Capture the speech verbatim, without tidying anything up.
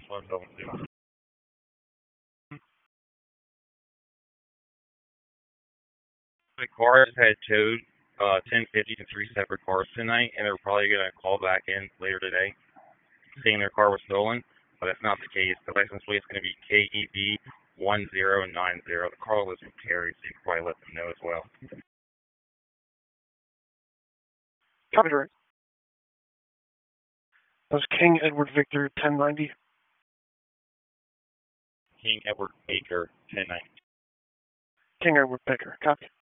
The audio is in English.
what I'm going to. The cars had towed uh, ten fifty to three separate cars tonight, and they're probably going to call back in later today saying their car was stolen, but that's not the case. The license plate is going to be K E B one zero nine zero. The car lives in Terry, so you can probably let them know as well. Copy, direct. That was King Edward Victor ten ninety. King Edward Baker ten ninety. King Edward Baker, copy.